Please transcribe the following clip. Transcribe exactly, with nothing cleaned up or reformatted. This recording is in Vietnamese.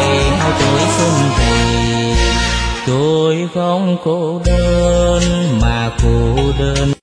hai tuổi xuân thì tôi không cô đơn mà cô đơn.